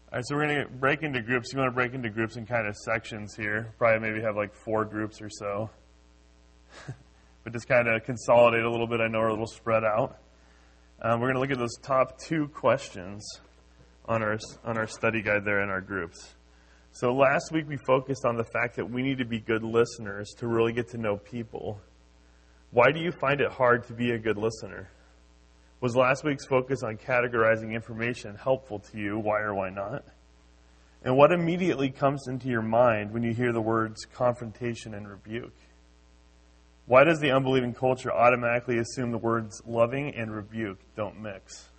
All right, so we're going to break into groups. You want to break into groups in kind of sections here. Probably maybe have like 4 groups or so. But just kind of consolidate a little bit. I know we're a little spread out. We're going to look at those top 2 questions on our study guide there in our groups. So last week we focused on the fact that we need to be good listeners to really get to know people. Why do you find it hard to be a good listener? Was last week's focus on categorizing information helpful to you? Why or why not? And what immediately comes into your mind when you hear the words confrontation and rebuke? Why does the unbelieving culture automatically assume the words loving and rebuke don't mix?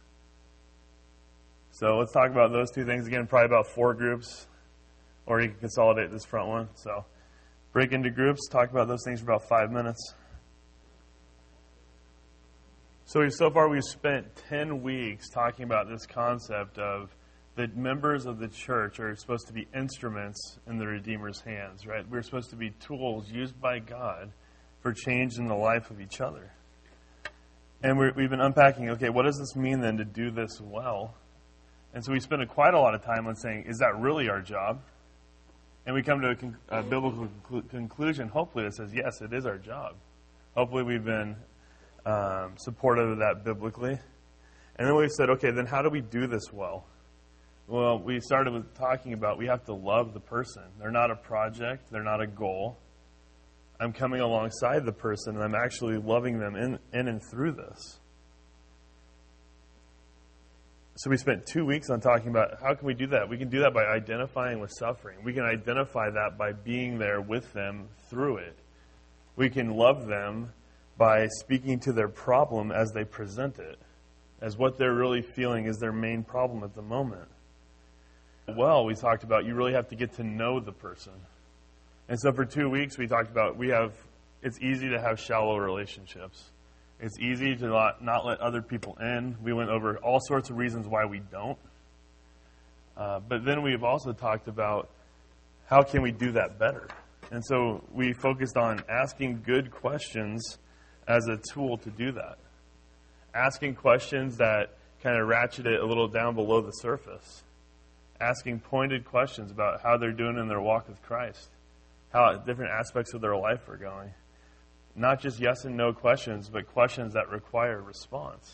So let's talk about those 2 things again, probably about 4 groups, or you can consolidate this front one. So break into groups, talk about those things for about 5 minutes. So far we've spent 10 weeks talking about this concept of the members of the church are supposed to be instruments in the Redeemer's hands, right? We're supposed to be tools used by God for change in the life of each other. And we've been unpacking, okay, what does this mean then to do this well? And so we spent quite a lot of time on saying, is that really our job? And we come to a biblical conclusion, hopefully, that says, yes, it is our job. Hopefully we've been supportive of that biblically. And then we said, okay, then how do we do this well? Well, we started with talking about we have to love the person. They're not a project. They're not a goal. I'm coming alongside the person, and I'm actually loving them in and through this. So we spent 2 weeks on talking about how can we do that. We can do that by identifying with suffering. We can identify that by being there with them through it. We can love them by speaking to their problem as they present it, as what they're really feeling is their main problem at the moment. Well, we talked about you really have to get to know the person. And so for 2 weeks we talked about it's easy to have shallow relationships. It's easy to not let other people in. We went over all sorts of reasons why we don't. But then we've also talked about how can we do that better. And so we focused on asking good questions as a tool to do that. Asking questions that kind of ratchet it a little down below the surface. Asking pointed questions about how they're doing in their walk with Christ. How different aspects of their life are going. Not just yes and no questions, but questions that require response.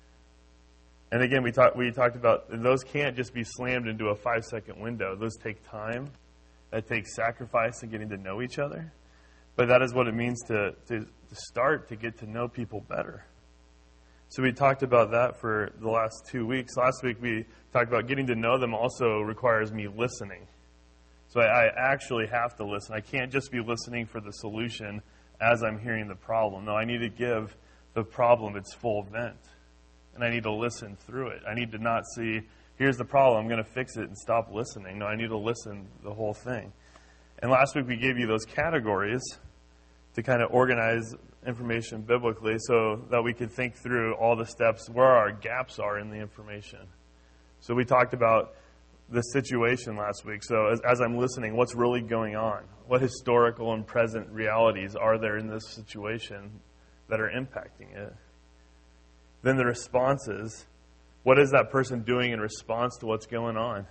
And again, we talked about those can't just be slammed into a 5-second window. Those take time. That takes sacrifice and getting to know each other. But that is what it means to start to get to know people better. So we talked about that for the last 2 weeks. Last week we talked about getting to know them also requires me listening. So I actually have to listen. I can't just be listening for the solution as I'm hearing the problem. No, I need to give the problem its full vent. And I need to listen through it. I need to not see, here's the problem, I'm going to fix it and stop listening. No, I need to listen the whole thing. And last week we gave you those categories to kind of organize information biblically so that we could think through all the steps where our gaps are in the information. So we talked about the situation last week. So as I'm listening, what's really going on? What historical and present realities are there in this situation that are impacting it? Then the responses. What is that person doing in response to what's going on?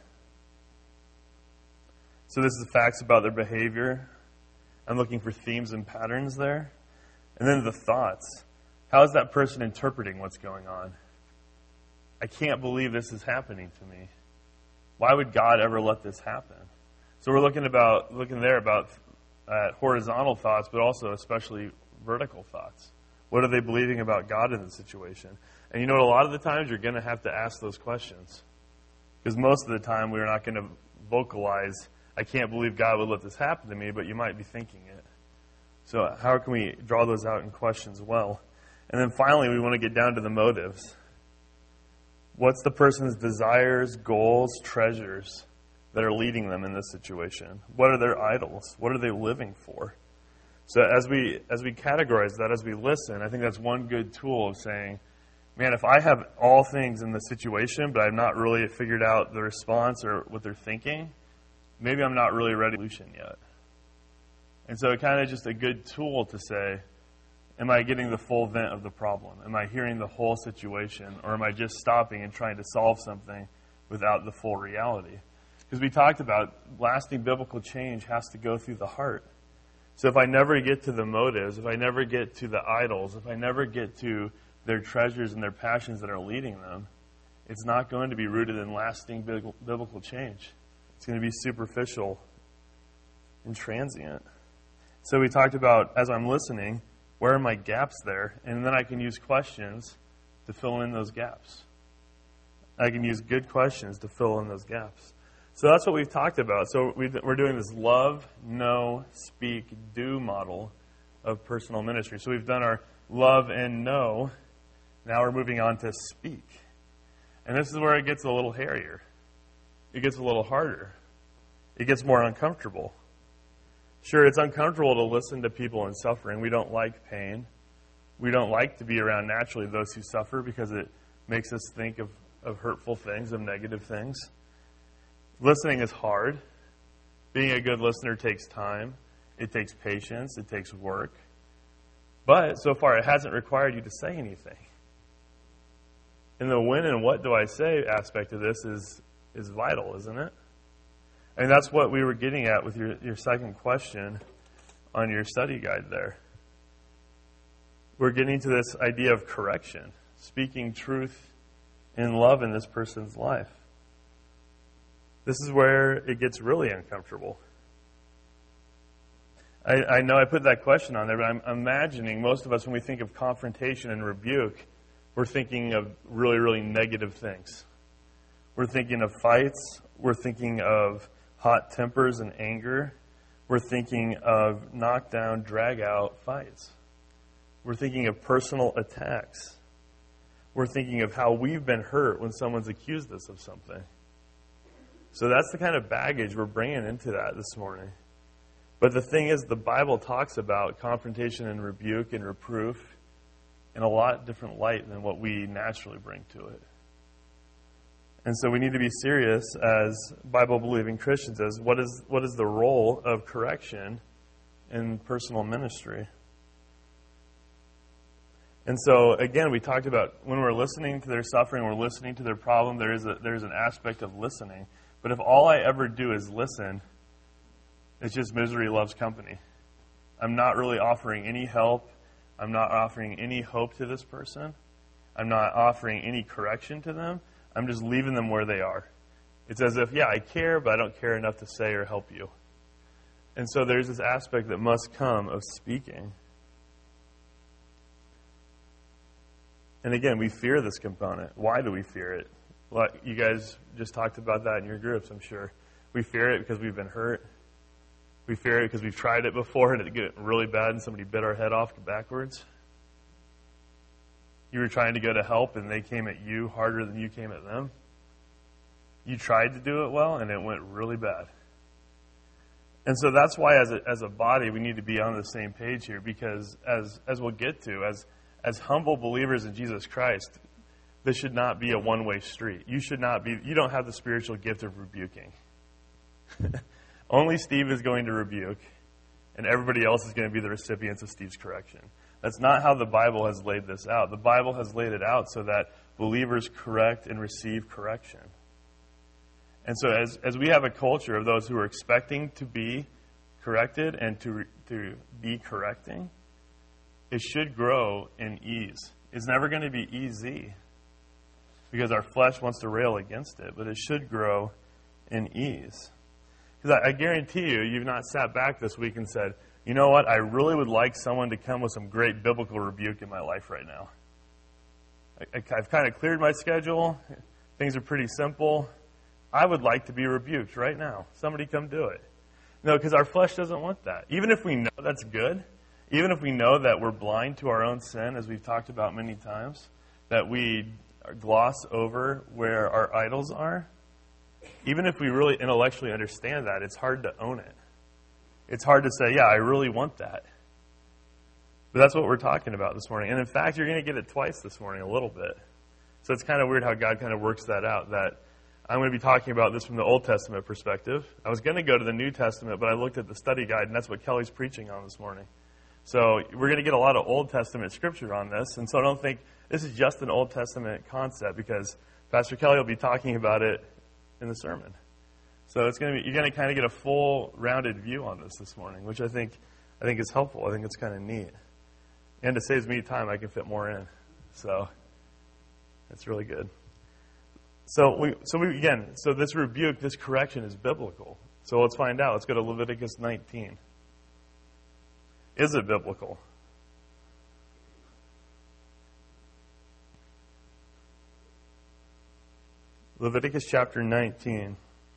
So this is facts about their behavior. I'm looking for themes and patterns there. And then the thoughts. How is that person interpreting what's going on? I can't believe this is happening to me. Why would God ever let this happen? So we're looking there about horizontal thoughts, but also especially vertical thoughts. What are they believing about God in the situation? And you know what? A lot of the times you're going to have to ask those questions. Because most of the time we're not going to vocalize, I can't believe God would let this happen to me, but you might be thinking it. So how can we draw those out in questions well? And then finally, we want to get down to the motives. What's the person's desires, goals, treasures that are leading them in this situation? What are their idols? What are they living for? So as we categorize that, as we listen, I think that's one good tool of saying, man, if I have all things in the situation, but I've not really figured out the response or what they're thinking, maybe I'm not really ready for solution yet. And so it kind of just a good tool to say, am I getting the full vent of the problem? Am I hearing the whole situation? Or am I just stopping and trying to solve something without the full reality? Because we talked about lasting biblical change has to go through the heart. So if I never get to the motives, if I never get to the idols, if I never get to their treasures and their passions that are leading them, it's not going to be rooted in lasting biblical change. It's going to be superficial and transient. So we talked about, as I'm listening, where are my gaps there? And then I can use questions to fill in those gaps. I can use good questions to fill in those gaps. So that's what we've talked about. So we're doing this love, know, speak, do model of personal ministry. So we've done our love and know. Now we're moving on to speak. And this is where it gets a little hairier. It gets a little harder. It gets more uncomfortable. Sure, it's uncomfortable to listen to people in suffering. We don't like pain. We don't like to be around naturally those who suffer because it makes us think of hurtful things, of negative things. Listening is hard. Being a good listener takes time. It takes patience. It takes work. But so far, it hasn't required you to say anything. And the when and what do I say aspect of this is vital, isn't it? And that's what we were getting at with your second question on your study guide there. We're getting to this idea of correction, speaking truth in love in this person's life. This is where it gets really uncomfortable. I know I put that question on there, but I'm imagining most of us, when we think of confrontation and rebuke, we're thinking of really, really negative things. We're thinking of fights. We're thinking of hot tempers and anger. We're thinking of knockdown, drag-out fights. We're thinking of personal attacks. We're thinking of how we've been hurt when someone's accused us of something. So that's the kind of baggage we're bringing into that this morning. But the thing is, the Bible talks about confrontation and rebuke and reproof in a lot different light than what we naturally bring to it. And so we need to be serious as Bible-believing Christians as what is the role of correction in personal ministry. And so, again, we talked about when we're listening to their suffering, we're listening to their problem, there's an aspect of listening. But if all I ever do is listen, it's just misery loves company. I'm not really offering any help. I'm not offering any hope to this person. I'm not offering any correction to them. I'm just leaving them where they are. It's as if, yeah, I care, but I don't care enough to say or help you. And so there's this aspect that must come of speaking. And again, we fear this component. Why do we fear it? Well, you guys just talked about that in your groups, I'm sure. We fear it because we've been hurt. We fear it because we've tried it before and it get really bad and somebody bit our head off backwards. You were trying to go to help and they came at you harder than you came at them. You tried to do it well and it went really bad. And so that's why as a body we need to be on the same page here, because as we'll get to, as humble believers in Jesus Christ, this should not be a one-way street. You don't have the spiritual gift of rebuking. Only Steve is going to rebuke, and everybody else is going to be the recipients of Steve's correction. That's not how the Bible has laid this out. The Bible has laid it out so that believers correct and receive correction. And so as we have a culture of those who are expecting to be corrected and to be correcting, it should grow in ease. It's never going to be easy because our flesh wants to rail against it, but it should grow in ease. Because I guarantee you've not sat back this week and said, you know what, I really would like someone to come with some great biblical rebuke in my life right now. I've kind of cleared my schedule. Things are pretty simple. I would like to be rebuked right now. Somebody come do it. No, because our flesh doesn't want that. Even if we know that's good, even if we know that we're blind to our own sin, as we've talked about many times, that we gloss over where our idols are, even if we really intellectually understand that, it's hard to own it. It's hard to say, yeah, I really want that. But that's what we're talking about this morning. And in fact, you're going to get it twice this morning, a little bit. So it's kind of weird how God kind of works that out, that I'm going to be talking about this from the Old Testament perspective. I was going to go to the New Testament, but I looked at the study guide, and that's what Kelly's preaching on this morning. So we're going to get a lot of Old Testament scripture on this, and so I don't think this is just an Old Testament concept, because Pastor Kelly will be talking about it in the sermon. So you're going to kind of get a full rounded view on this morning, which I think is helpful. I think it's kind of neat. And it saves me time. I can fit more in. So it's really good. So this rebuke, this correction is biblical. So let's find out. Let's go to Leviticus 19. Is it biblical? Leviticus chapter 19.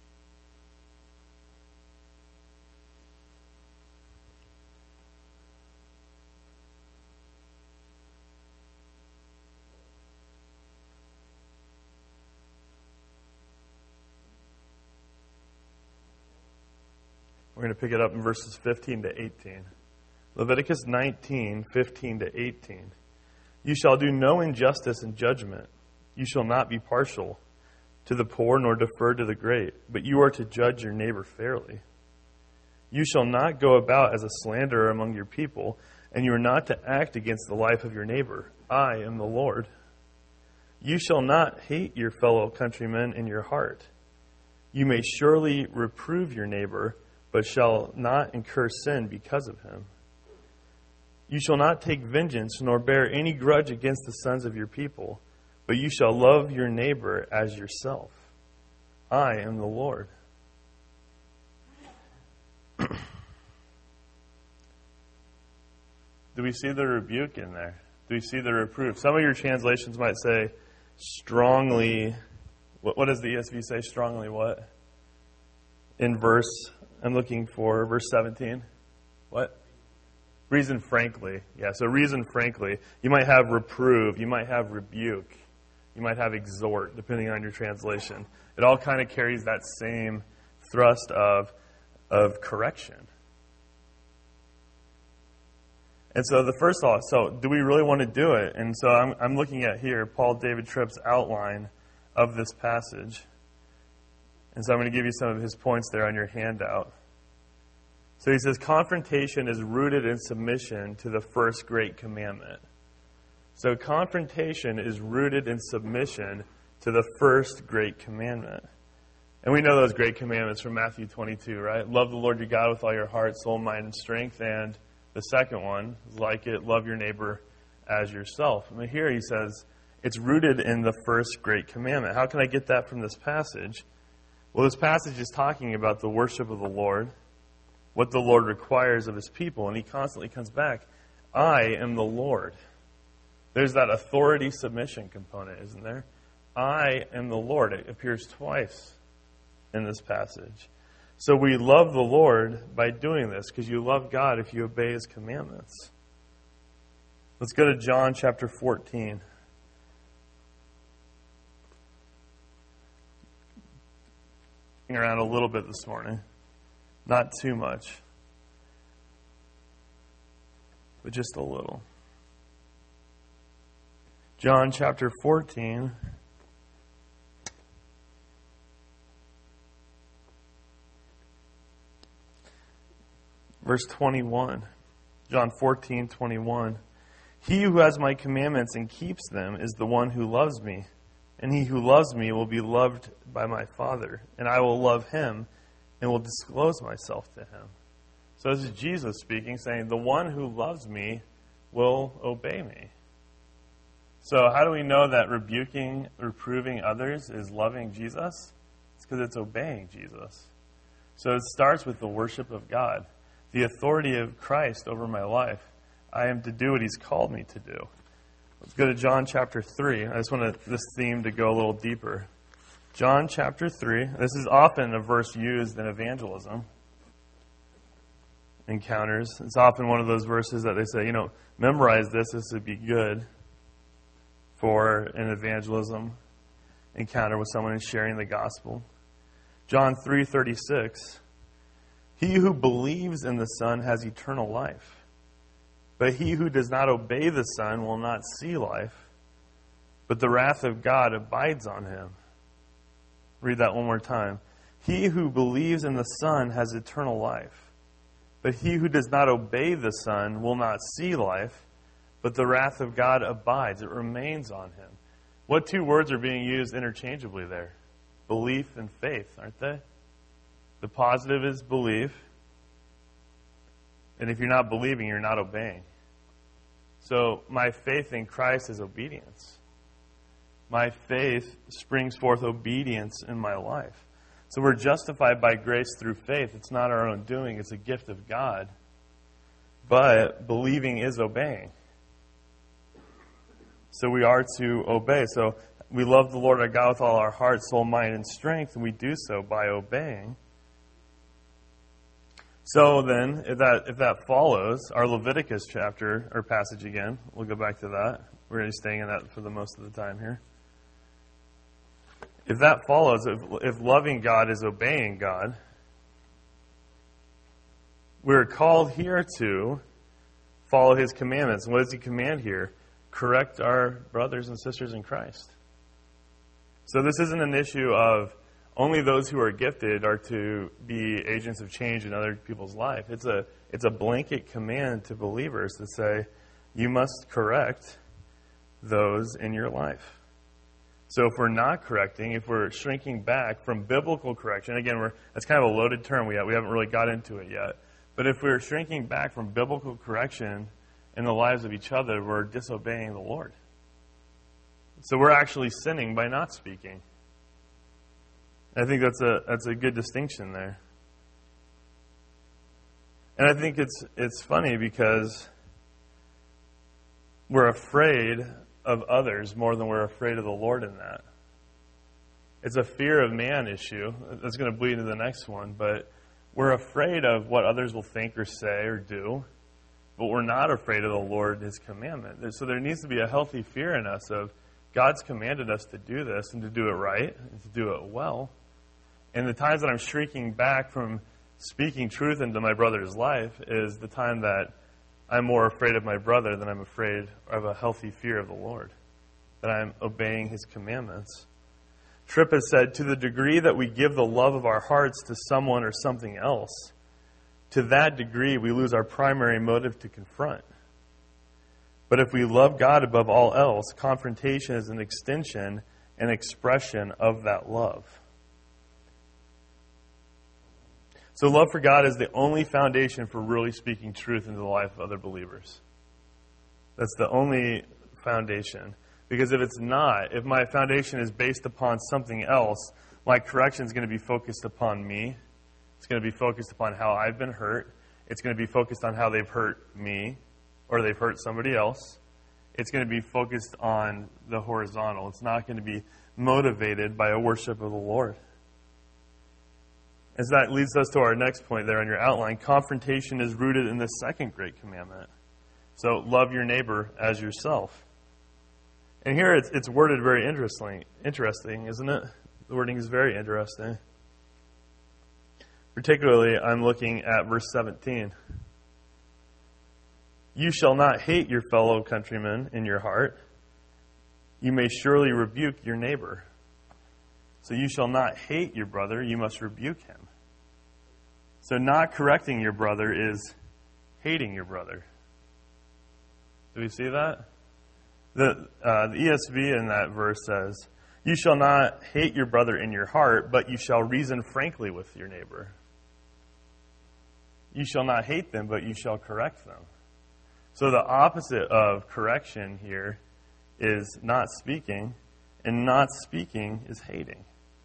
We're going to pick it up in verses 15 to 18. Leviticus 19, 15 to 18. You shall do no injustice in judgment. You shall not be partial to the poor nor defer to the great, but you are to judge your neighbor fairly. You shall not go about as a slanderer among your people, and you are not to act against the life of your neighbor. I am the Lord. You shall not hate your fellow countrymen in your heart. You may surely reprove your neighbor, but shall not incur sin because of him. You shall not take vengeance, nor bear any grudge against the sons of your people, but you shall love your neighbor as yourself. I am the Lord. Do we see the rebuke in there? Do we see the reproof? Some of your translations might say strongly. What does the ESV say? Strongly what? In I'm looking for verse 17. What? Reason frankly. Yeah, so reason frankly. You might have reprove. You might have rebuke. You might have exhort, depending on your translation. It all kind of carries that same thrust of correction. And so the first thought, so do we really want to do it? And so I'm looking at here Paul David Tripp's outline of this passage. And so I'm going to give you some of his points there on your handout. So he says, confrontation is rooted in submission to the first great commandment. So confrontation is rooted in submission to the first great commandment. And we know those great commandments from Matthew 22, right? Love the Lord your God with all your heart, soul, mind, and strength. And the second one is like it, love your neighbor as yourself. I mean, here he says it's rooted in the first great commandment. How can I get that from this passage? Well, this passage is talking about the worship of the Lord, what the Lord requires of his people, and he constantly comes back, I am the Lord. There's that authority submission component, isn't there? I am the Lord. It appears twice in this passage. So we love the Lord by doing this, because you love God if you obey his commandments. Let's go to John chapter 14. Around a little bit this morning. Not too much, but just a little. John chapter 14. Verse 21. John 14:21. He who has my commandments and keeps them is the one who loves me. And he who loves me will be loved by my Father, and I will love him and will disclose myself to him. So this is Jesus speaking, saying, the one who loves me will obey me. So how do we know that reproving others is loving Jesus? It's because it's obeying Jesus. So it starts with the worship of God, the authority of Christ over my life. I am to do what he's called me to do. Let's go to John chapter 3. I just want this theme to go a little deeper. John chapter 3. This is often a verse used in evangelism encounters. It's often one of those verses that they say, memorize this. This would be good for an evangelism encounter with someone and sharing the gospel. John 3:36. He who believes in the Son has eternal life. But he who does not obey the Son will not see life, but the wrath of God abides on him. Read that one more time. He who believes in the Son has eternal life. But he who does not obey the Son will not see life, but the wrath of God abides. It remains on him. What two words are being used interchangeably there? Belief and faith, aren't they? The positive is believe. And if you're not believing, you're not obeying. So my faith in Christ is obedience. My faith springs forth obedience in my life. So we're justified by grace through faith. It's not our own doing. It's a gift of God. But believing is obeying. So we are to obey. So we love the Lord our God with all our heart, soul, mind, and strength, and we do so by obeying. So then, if that follows, our Leviticus chapter, or passage again, we'll go back to that. We're going to be staying in that for the most of the time here. If that follows, if loving God is obeying God, we're called here to follow His commandments. And what does He command here? Correct our brothers and sisters in Christ. So this isn't an issue of only those who are gifted are to be agents of change in other people's life. It's a blanket command to believers to say, you must correct those in your life. So if we're not correcting, if we're shrinking back from biblical correction, again, that's kind of a loaded term. We haven't really got into it yet. But if we're shrinking back from biblical correction in the lives of each other, we're disobeying the Lord. So we're actually sinning by not speaking. I think that's a good distinction there. And I think it's funny because we're afraid of others more than we're afraid of the Lord in that. It's a fear of man issue. That's going to bleed into the next one. But we're afraid of what others will think or say or do. But we're not afraid of the Lord and His commandment. So there needs to be a healthy fear in us of God's commanded us to do this and to do it right and to do it well. And the times that I'm shrinking back from speaking truth into my brother's life is the time that I'm more afraid of my brother than I'm afraid of a healthy fear of the Lord, that I'm obeying His commandments. Tripp has said, to the degree that we give the love of our hearts to someone or something else, to that degree we lose our primary motive to confront. But if we love God above all else, confrontation is an extension and expression of that love. So love for God is the only foundation for really speaking truth into the life of other believers. That's the only foundation. Because if it's not, if my foundation is based upon something else, my correction is going to be focused upon me. It's going to be focused upon how I've been hurt. It's going to be focused on how they've hurt me or they've hurt somebody else. It's going to be focused on the horizontal. It's not going to be motivated by a worship of the Lord. As that leads us to our next point there on your outline, confrontation is rooted in the second great commandment. So love your neighbor as yourself. And here it's worded very interesting, isn't it? The wording is very interesting. Particularly, I'm looking at verse 17. You shall not hate your fellow countrymen in your heart. You may surely rebuke your neighbor. So you shall not hate your brother, you must rebuke him. So not correcting your brother is hating your brother. Do we see that? The ESV in that verse says, you shall not hate your brother in your heart, but you shall reason frankly with your neighbor. You shall not hate them, but you shall correct them. So the opposite of correction here is not speaking, and not speaking is hating.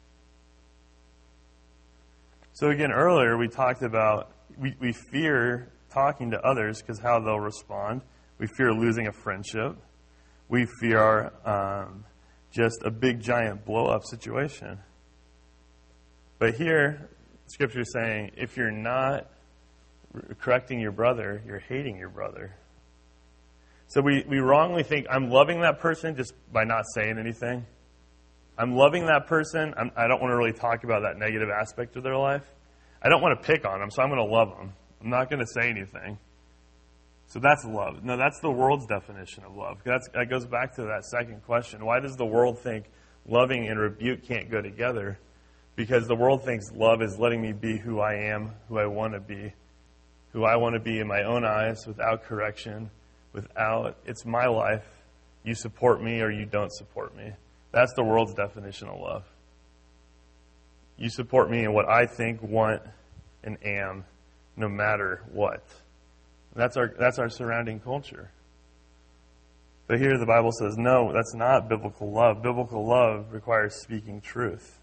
So again, earlier we talked about we fear talking to others because how they'll respond. We fear losing a friendship. We fear just a big, giant blow-up situation. But here, Scripture is saying, if you're not correcting your brother, you're hating your brother. So we wrongly think, I'm loving that person just by not saying anything. I'm loving that person. I don't want to really talk about that negative aspect of their life. I don't want to pick on them, so I'm going to love them. I'm not going to say anything. So that's love. No, that's the world's definition of love. That goes back to that second question. Why does the world think loving and rebuke can't go together? Because the world thinks love is letting me be who I am, who I want to be in my own eyes, without correction, it's my life. You support me or you don't support me. That's the world's definition of love. You support me in what I think, want, and am, no matter what. That's our surrounding culture. But here the Bible says, no, that's not biblical love. Biblical love requires speaking truth.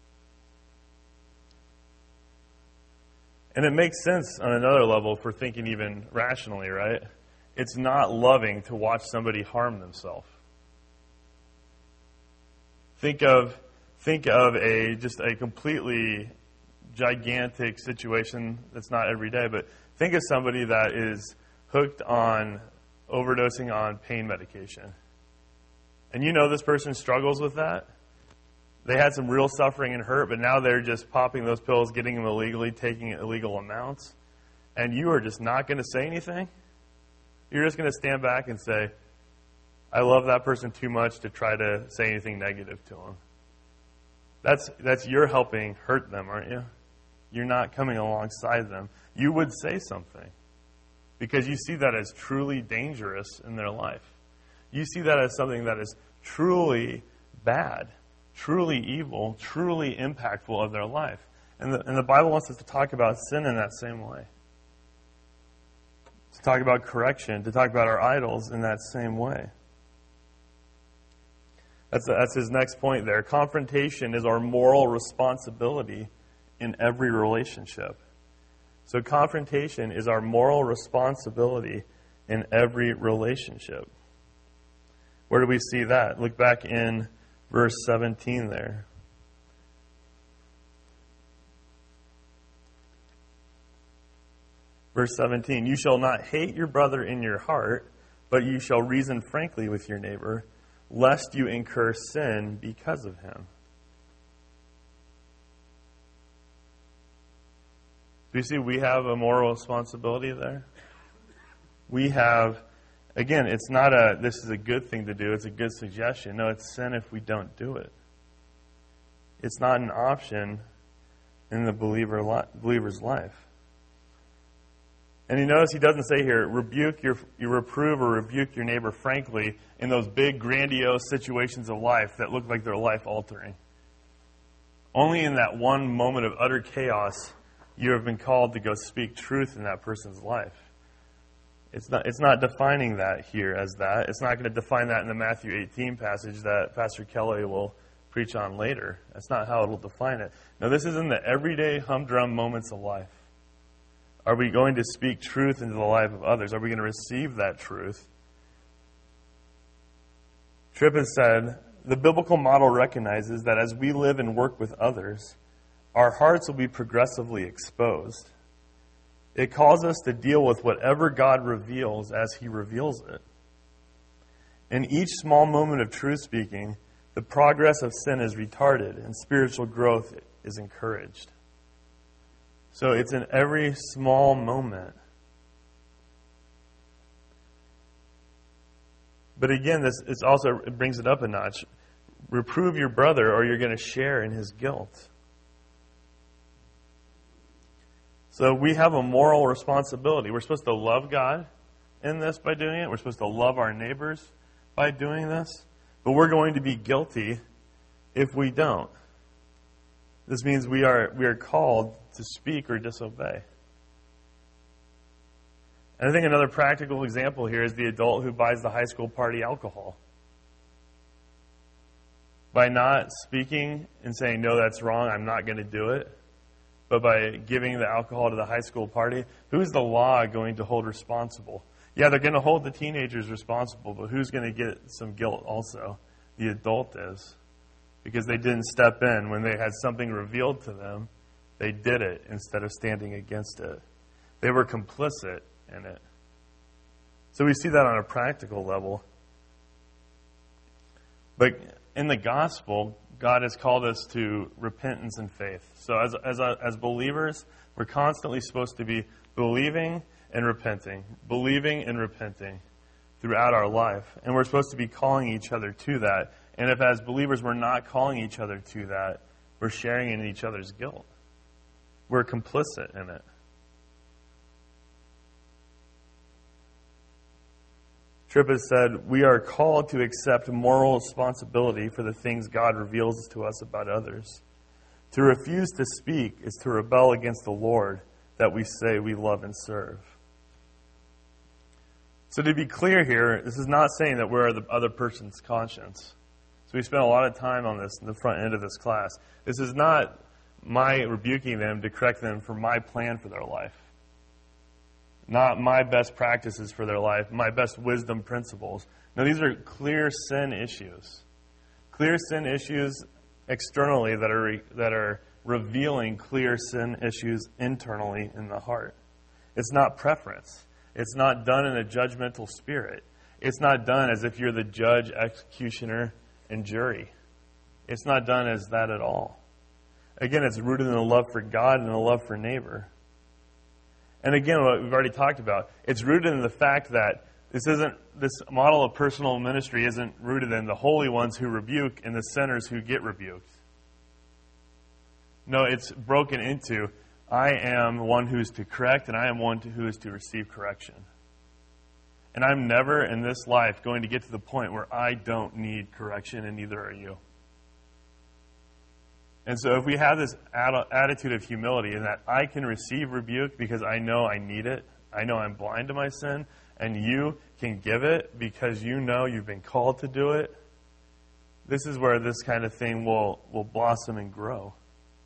And it makes sense on another level for thinking even rationally, right? It's not loving to watch somebody harm themselves. Think of just a completely gigantic situation that's not every day, but think of somebody that is hooked on overdosing on pain medication. And you know this person struggles with that. They had some real suffering and hurt, but now they're just popping those pills, getting them illegally, taking illegal amounts. And you are just not going to say anything? You're just going to stand back and say, I love that person too much to try to say anything negative to them. That's you're helping hurt them, aren't you? You're not coming alongside them. You would say something because you see that as truly dangerous in their life. You see that as something that is truly bad, truly evil, truly impactful of their life. And the Bible wants us to talk about sin in that same way. To talk about correction, to talk about our idols in that same way. That's his next point there. Confrontation is our moral responsibility in every relationship. So confrontation is our moral responsibility in every relationship. Where do we see that? Look back in verse 17 there. Verse 17, you shall not hate your brother in your heart, but you shall reason frankly with your neighbor, lest you incur sin because of him. Do you see we have a moral responsibility there? We have, again, it's not this is a good thing to do, it's a good suggestion. No, it's sin if we don't do it. It's not an option in the believer's life. And you notice he doesn't say here, you reprove or rebuke your neighbor frankly in those big, grandiose situations of life that look like they're life-altering. Only in that one moment of utter chaos, you have been called to go speak truth in that person's life. It's not defining that here as that. It's not going to define that in the Matthew 18 passage that Pastor Kelly will preach on later. That's not how it will define it. No, this is in the everyday humdrum moments of life. Are we going to speak truth into the life of others? Are we going to receive that truth? Tripp has said, the biblical model recognizes that as we live and work with others, our hearts will be progressively exposed. It calls us to deal with whatever God reveals as He reveals it. In each small moment of truth speaking, the progress of sin is retarded and spiritual growth is encouraged. So it's in every small moment. But again, it brings it up a notch. Reprove your brother or you're going to share in his guilt. So we have a moral responsibility. We're supposed to love God in this by doing it. We're supposed to love our neighbors by doing this. But we're going to be guilty if we don't. This means we are called to speak or disobey. And I think another practical example here is the adult who buys the high school party alcohol. By not speaking and saying, no, that's wrong, I'm not going to do it, but by giving the alcohol to the high school party, who's the law going to hold responsible? Yeah, they're going to hold the teenagers responsible, but who's going to get some guilt also? The adult is. Because they didn't step in when they had something revealed to them. They did it instead of standing against it. They were complicit in it. So we see that on a practical level. But in the gospel, God has called us to repentance and faith. So as believers, we're constantly supposed to be believing and repenting throughout our life. And we're supposed to be calling each other to that. And if as believers we're not calling each other to that, we're sharing in each other's guilt. We're complicit in it. Tripp has said, we are called to accept moral responsibility for the things God reveals to us about others, To refuse to speak is to rebel against the Lord that we say we love and serve. So to be clear here, this is not saying that we're the other person's conscience. So we spent a lot of time on this in the front end of this class. This is not my rebuking them to correct them for my plan for their life. Not my best practices for their life, my best wisdom principles. No, these are clear sin issues. Clear sin issues externally that are revealing clear sin issues internally in the heart. It's not preference. It's not done in a judgmental spirit. It's not done as if you're the judge, executioner, and jury. It's not done as that at all. Again, it's rooted in a love for God and a love for neighbor. And again, what we've already talked about, it's rooted in the fact that this model of personal ministry isn't rooted in the holy ones who rebuke and the sinners who get rebuked. No, it's broken into, I am one who is to correct, and I am one who is to receive correction. And I'm never in this life going to get to the point where I don't need correction, and neither are you. And so if we have this attitude of humility in that I can receive rebuke because I know I need it, I know I'm blind to my sin, and you can give it because you know you've been called to do it, this is where this kind of thing will blossom and grow.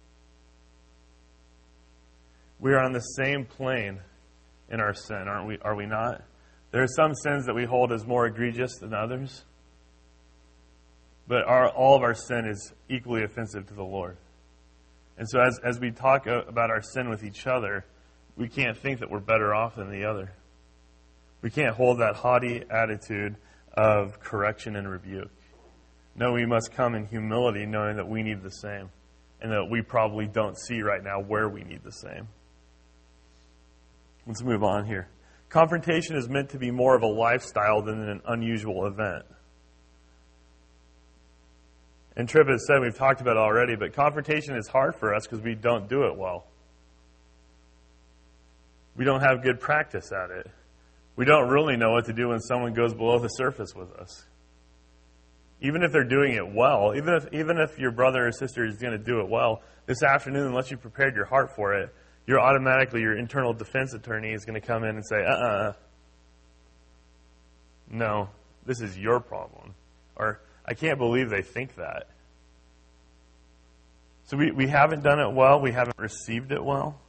We are on the same plane in our sin, aren't we? Are we not? There are some sins that we hold as more egregious than others. But all of our sin is equally offensive to the Lord. And so as we talk about our sin with each other, we can't think that we're better off than the other. We can't hold that haughty attitude of correction and rebuke. No, we must come in humility knowing that we need the same and that we probably don't see right now where we need the same. Let's move on here. Confrontation is meant to be more of a lifestyle than an unusual event. And Tripp has said, we've talked about it already, but confrontation is hard for us because we don't do it well. We don't have good practice at it. We don't really know what to do when someone goes below the surface with us. Even if they're doing it well, even if your brother or sister is going to do it well, this afternoon, unless you prepared your heart for it, your internal defense attorney is going to come in and say, no, this is your problem. Or, I can't believe they think that. So we haven't done it well. We haven't received it well.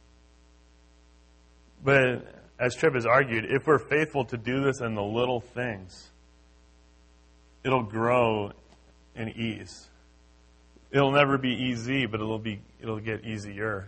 But as Tripp has argued, if we're faithful to do this in the little things, it'll grow in ease. It'll never be easy, but it'll get easier.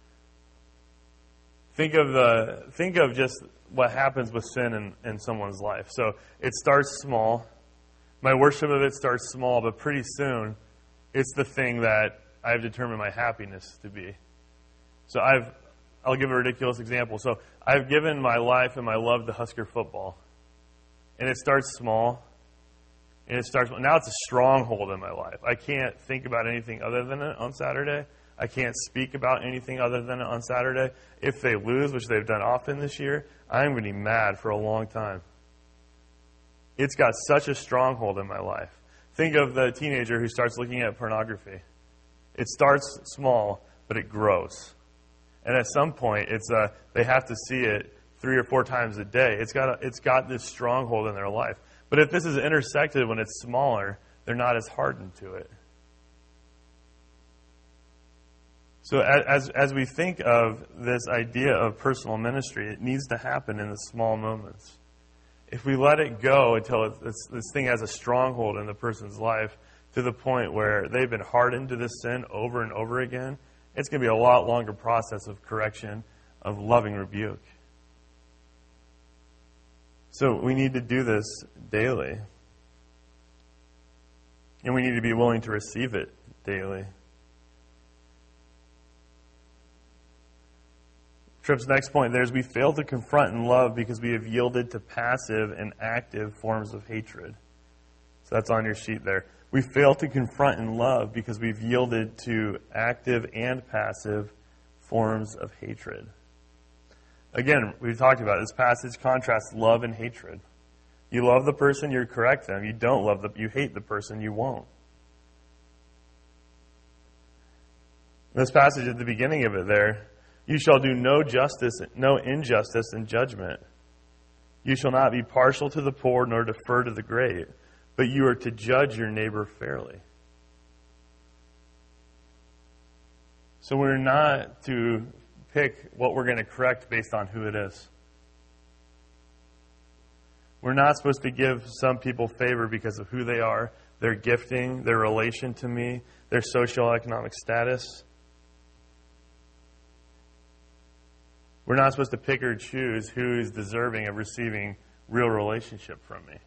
Think of just what happens with sin in someone's life. So it starts small. My worship of it starts small, but pretty soon, it's the thing that I've determined my happiness to be. So I'll give a ridiculous example. So I've given my life and my love to Husker football. And it starts small. And now it's a stronghold in my life. I can't think about anything other than it on Saturday. I can't speak about anything other than it on Saturday. If they lose, which they've done often this year, I'm going to be mad for a long time. It's got such a stronghold in my life. Think of the teenager who starts looking at pornography. It starts small, but it grows. And at some point, they have to see it 3 or 4 times a day. It's got this stronghold in their life. But if this is intersected when it's smaller, they're not as hardened to it. So as we think of this idea of personal ministry, it needs to happen in the small moments. If we let it go until this thing has a stronghold in the person's life to the point where they've been hardened to this sin over and over again, it's going to be a lot longer process of correction, of loving rebuke. So we need to do this daily. And we need to be willing to receive it daily. Tripp's next point there is we fail to confront and love because we have yielded to passive and active forms of hatred. So that's on your sheet there. We fail to confront and love because we've yielded to active and passive forms of hatred. Again, we've talked about this passage contrasts love and hatred. You love the person, you correct them. You don't you hate the person, you won't. In this passage at the beginning of it there, you shall do no injustice in judgment. You shall not be partial to the poor nor defer to the great, but you are to judge your neighbor fairly. So we're not to pick what we're going to correct based on who it is. We're not supposed to give some people favor because of who they are, their gifting, their relation to me, their socioeconomic status. We're not supposed to pick or choose who is deserving of receiving real relationship from me.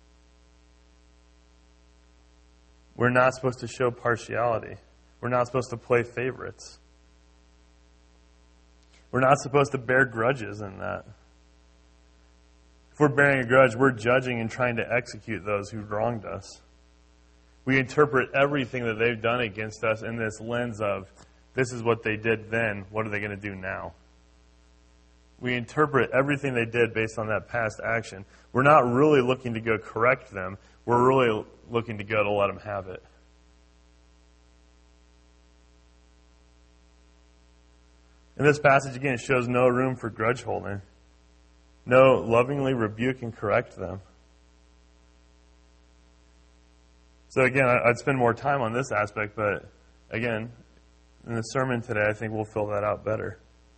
We're not supposed to show partiality. We're not supposed to play favorites. We're not supposed to bear grudges in that. If we're bearing a grudge, we're judging and trying to execute those who wronged us. We interpret everything that they've done against us in this lens of, this is what they did then, what are they going to do now? We interpret everything they did based on that past action. We're not really looking to go correct them. We're really looking to go to let them have it. In this passage, again, it shows no room for grudge holding. No, lovingly rebuke and correct them. So again, I'd spend more time on this aspect, but again, in the sermon today, I think we'll fill that out better.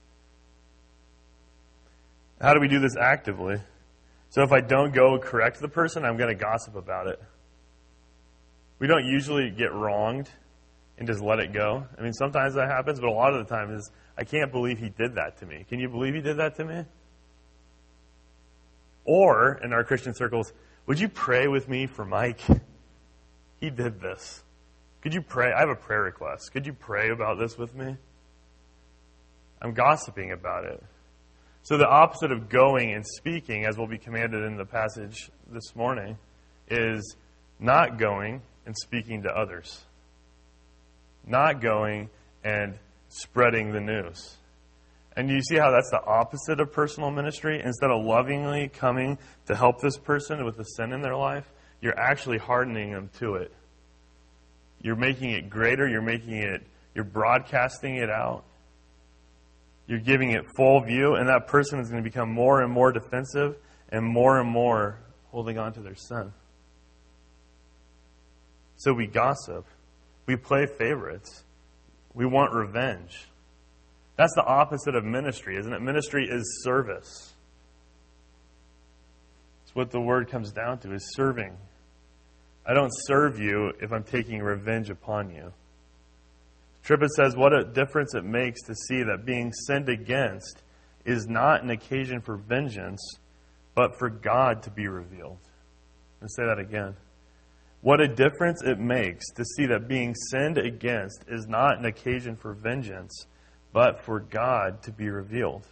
How do we do this actively? So if I don't go correct the person, I'm going to gossip about it. We don't usually get wronged and just let it go. I mean, sometimes that happens, but a lot of the time is, I can't believe he did that to me. Can you believe he did that to me? Or, in our Christian circles, would you pray with me for Mike? He did this. Could you pray? I have a prayer request. Could you pray about this with me? I'm gossiping about it. So the opposite of going and speaking, as will be commanded in the passage this morning, is not going and speaking to others. Not going and spreading the news. And you see how that's the opposite of personal ministry? Instead of lovingly coming to help this person with the sin in their life, you're actually hardening them to it. You're making it greater. You're broadcasting it out. You're giving it full view, and that person is going to become more and more defensive and more holding on to their sin. So we gossip. We play favorites. We want revenge. That's the opposite of ministry, isn't it? Ministry is service. It's what the word comes down to, is serving. I don't serve you if I'm taking revenge upon you. Trippett says, what a difference it makes to see that being sinned against is not an occasion for vengeance, but for God to be revealed. Let's say that again. What a difference it makes to see that being sinned against is not an occasion for vengeance, but for God to be revealed.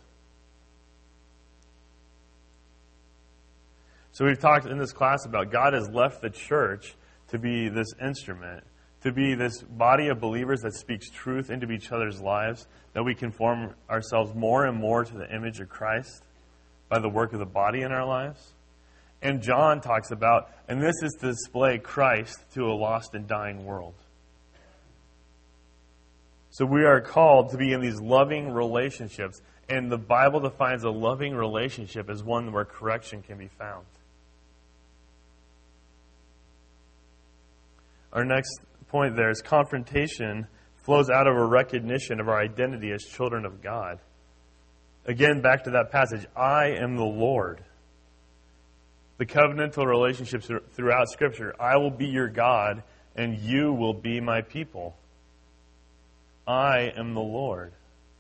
So we've talked in this class about God has left the church to be this instrument, to be this body of believers that speaks truth into each other's lives, that we conform ourselves more and more to the image of Christ by the work of the body in our lives. And John talks about, and this is to display Christ to a lost and dying world. So we are called to be in these loving relationships. And the Bible defines a loving relationship as one where correction can be found. Our next point there is confrontation flows out of a recognition of our identity as children of God. Again, back to that passage, I am the Lord. The covenantal relationships throughout Scripture, I will be your God and you will be my people. I am the Lord.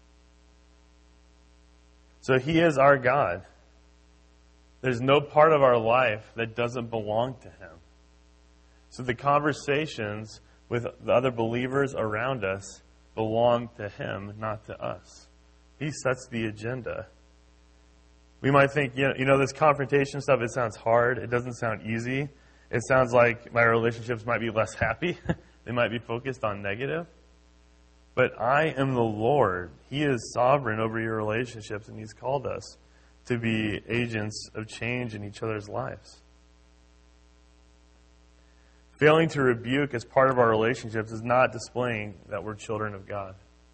So He is our God. There's no part of our life that doesn't belong to Him. So the conversations with the other believers around us belong to Him, not to us. He sets the agenda. We might think, this confrontation stuff, it sounds hard. It doesn't sound easy. It sounds like my relationships might be less happy. They might be focused on negative. But I am the Lord. He is sovereign over your relationships, and He's called us to be agents of change in each other's lives. Failing to rebuke as part of our relationships is not displaying that we're children of God.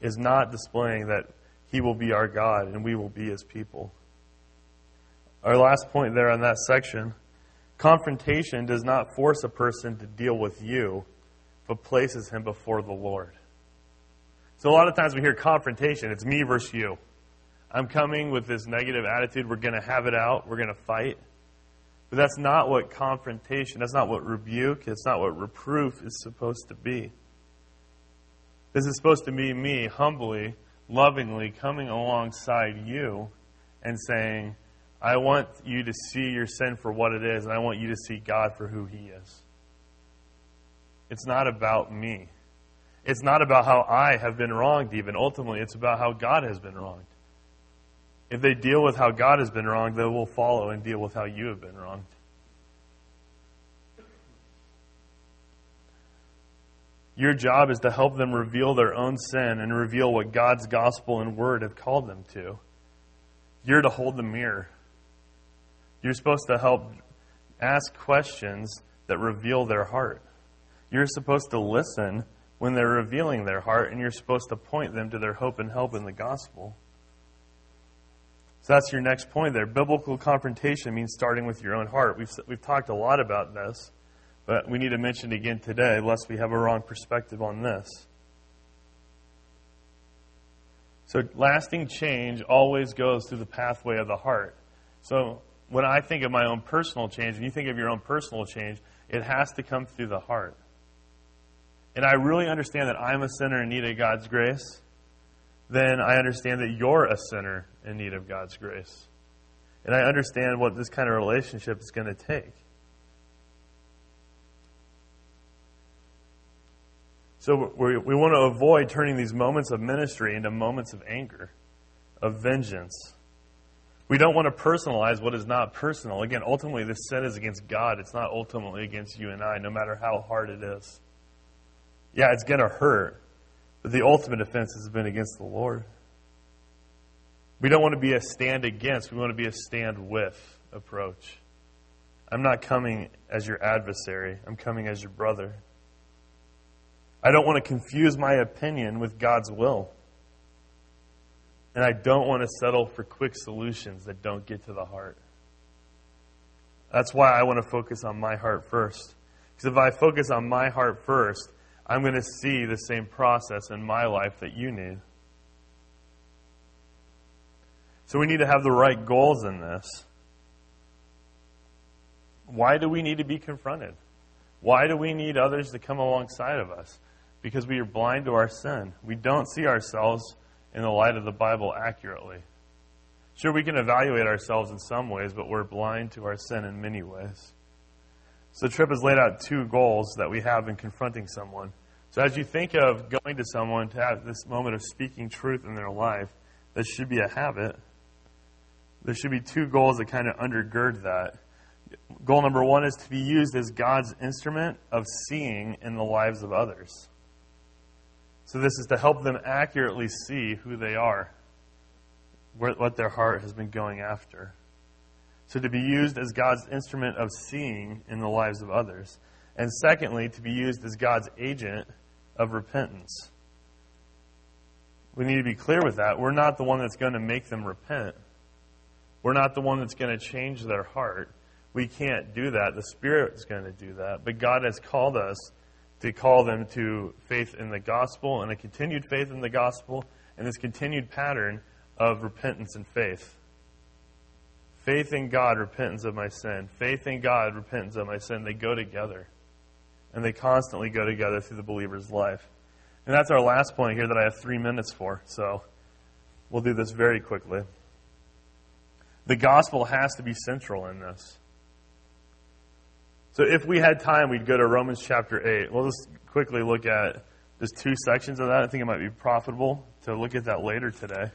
is not displaying that He will be our God and we will be His people. Our last point there on that section, confrontation does not force a person to deal with you, but places him before the Lord. So a lot of times we hear confrontation, it's me versus you. I'm coming with this negative attitude, we're going to have it out, we're going to fight. But that's not what confrontation, that's not what rebuke, it's not what reproof is supposed to be. This is supposed to be me humbly, lovingly coming alongside you and saying, I want you to see your sin for what it is, and I want you to see God for who He is. It's not about me. It's not about how I have been wronged even. Ultimately, it's about how God has been wronged. If they deal with how God has been wronged, they will follow and deal with how you have been wronged. Your job is to help them reveal their own sin and reveal what God's gospel and word have called them to. You're to hold the mirror. You're supposed to help ask questions that reveal their heart. You're supposed to listen when they're revealing their heart, and you're supposed to point them to their hope and help in the gospel. So that's your next point there. Biblical confrontation means starting with your own heart. We've talked a lot about this, but we need to mention it again today, lest we have a wrong perspective on this. So lasting change always goes through the pathway of the heart. So when I think of my own personal change, when you think of your own personal change, it has to come through the heart. And I really understand that I'm a sinner in need of God's grace. Then I understand that you're a sinner in need of God's grace. And I understand what this kind of relationship is going to take. So we want to avoid turning these moments of ministry into moments of anger, of vengeance. We don't want to personalize what is not personal. Again, ultimately, this sin is against God. It's not ultimately against you and I, no matter how hard it is. Yeah, it's going to hurt, but the ultimate offense has been against the Lord. We don't want to be a stand against. We want to be a stand with approach. I'm not coming as your adversary. I'm coming as your brother. I don't want to confuse my opinion with God's will. And I don't want to settle for quick solutions that don't get to the heart. That's why I want to focus on my heart first. Because if I focus on my heart first, I'm going to see the same process in my life that you need. So we need to have the right goals in this. Why do we need to be confronted? Why do we need others to come alongside of us? Because we are blind to our sin. We don't see ourselves in the light of the Bible accurately. Sure, we can evaluate ourselves in some ways, but we're blind to our sin in many ways. So Tripp has laid out 2 goals that we have in confronting someone. So as you think of going to someone to have this moment of speaking truth in their life, that should be a habit. There should be 2 goals that kind of undergird that. Goal number 1 is to be used as God's instrument of seeing in the lives of others. So this is to help them accurately see who they are, what their heart has been going after. So to be used as God's instrument of seeing in the lives of others. And secondly, to be used as God's agent of repentance. We need to be clear with that. We're not the one that's going to make them repent. We're not the one that's going to change their heart. We can't do that. The Spirit is going to do that. But God has called us to call them to faith in the gospel and a continued faith in the gospel and this continued pattern of repentance and faith. Faith in God, repentance of my sin. Faith in God, repentance of my sin. They go together. And they constantly go together through the believer's life. And that's our last point here that I have 3 minutes for. So we'll do this very quickly. The gospel has to be central in this. So if we had time, we'd go to Romans chapter 8. We'll just quickly look at just 2 sections of that. I think it might be profitable to look at that later today.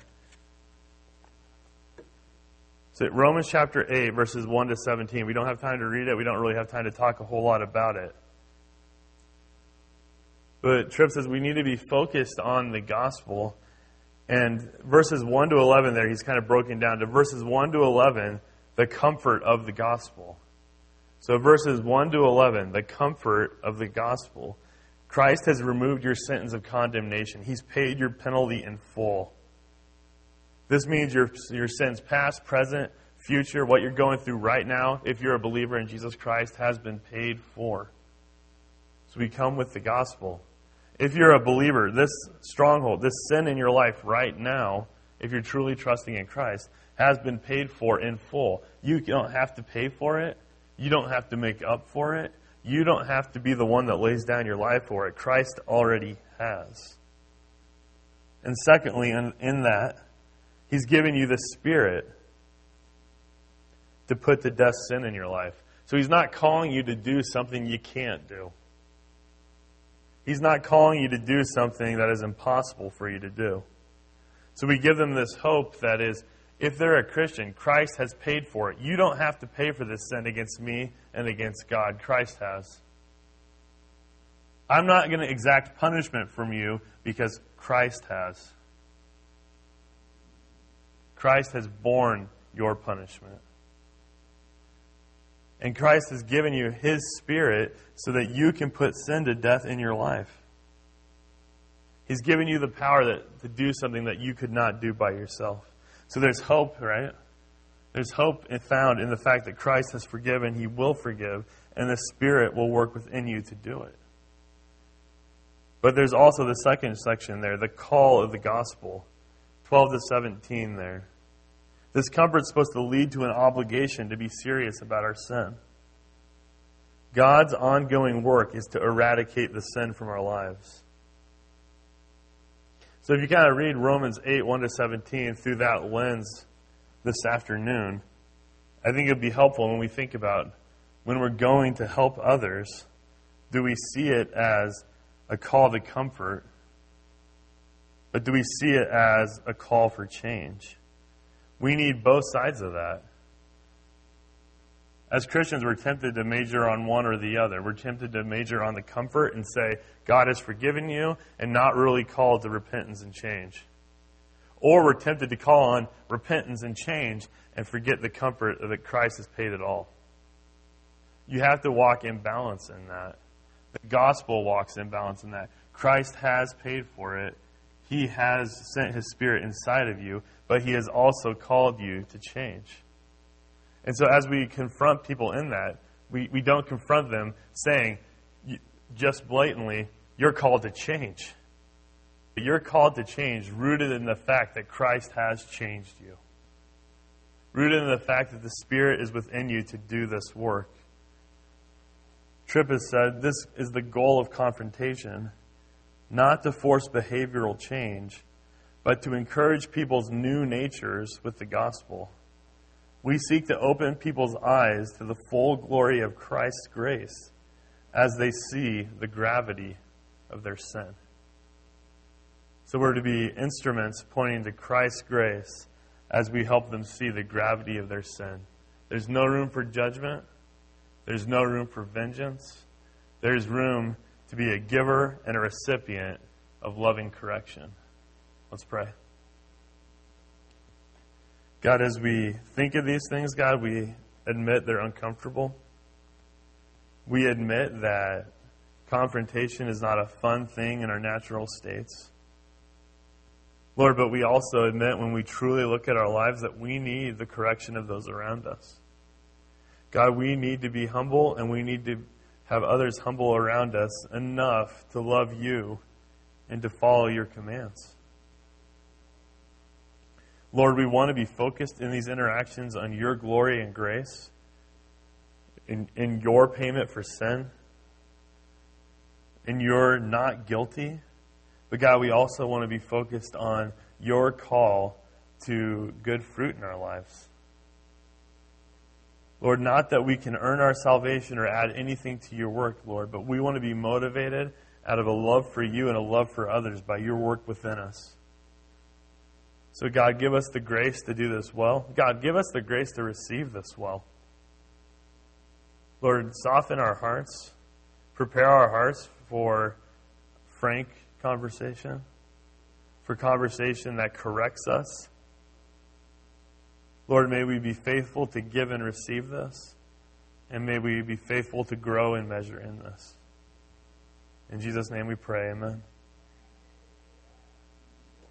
So Romans chapter 8, verses 1 to 17. We don't have time to read it. We don't really have time to talk a whole lot about it. But Tripp says we need to be focused on the gospel. And verses 1 to 11 there, he's kind of broken down to verses 1 to 11, the comfort of the gospel. So verses 1 to 11, the comfort of the gospel. Christ has removed your sentence of condemnation. He's paid your penalty in full. This means your sins past, present, future, what you're going through right now, if you're a believer in Jesus Christ, has been paid for. So we come with the gospel. If you're a believer, this stronghold, this sin in your life right now, if you're truly trusting in Christ, has been paid for in full. You don't have to pay for it. You don't have to make up for it. You don't have to be the one that lays down your life for it. Christ already has. And secondly, in that, He's given you the Spirit to put to death sin in your life. So He's not calling you to do something you can't do. He's not calling you to do something that is impossible for you to do. So we give them this hope that is, if they're a Christian, Christ has paid for it. You don't have to pay for this sin against me and against God. Christ has. I'm not going to exact punishment from you because Christ has. Christ has borne your punishment. And Christ has given you His Spirit so that you can put sin to death in your life. He's given you the power to do something that you could not do by yourself. So there's hope, right? There's hope found in the fact that Christ has forgiven, He will forgive, and the Spirit will work within you to do it. But there's also the second section there, the call of the gospel, 12 to 17 there. This comfort is supposed to lead to an obligation to be serious about our sin. God's ongoing work is to eradicate the sin from our lives. So if you kind of read Romans 8, 1 to 17 through that lens this afternoon, I think it would be helpful when we think about when we're going to help others, do we see it as a call to comfort, but do we see it as a call for change? We need both sides of that. As Christians, we're tempted to major on one or the other. We're tempted to major on the comfort and say, God has forgiven you, and not really call to repentance and change. Or we're tempted to call on repentance and change and forget the comfort that Christ has paid it all. You have to walk in balance in that. The gospel walks in balance in that. Christ has paid for it. He has sent His Spirit inside of you, but He has also called you to change. And so as we confront people in that, we don't confront them saying just blatantly, you're called to change. But you're called to change rooted in the fact that Christ has changed you. Rooted in the fact that the Spirit is within you to do this work. Tripp has said, this is the goal of confrontation, not to force behavioral change, but to encourage people's new natures with the gospel. We seek to open people's eyes to the full glory of Christ's grace as they see the gravity of their sin. So we're to be instruments pointing to Christ's grace as we help them see the gravity of their sin. There's no room for judgment. There's no room for vengeance. There's room to be a giver and a recipient of loving correction. Let's pray. God, as we think of these things, God, we admit they're uncomfortable. We admit that confrontation is not a fun thing in our natural states. Lord, but we also admit when we truly look at our lives that we need the correction of those around us. God, we need to be humble, and we need to have others humble around us enough to love you and to follow your commands. Lord, we want to be focused in these interactions on your glory and grace, in your payment for sin, in your not guilty. But God, we also want to be focused on your call to good fruit in our lives. Lord, not that we can earn our salvation or add anything to your work, Lord, but we want to be motivated out of a love for you and a love for others by your work within us. So God, give us the grace to do this well. God, give us the grace to receive this well. Lord, soften our hearts. Prepare our hearts for frank conversation, for conversation that corrects us. Lord, may we be faithful to give and receive this, and may we be faithful to grow and measure in this. In Jesus' name we pray, amen.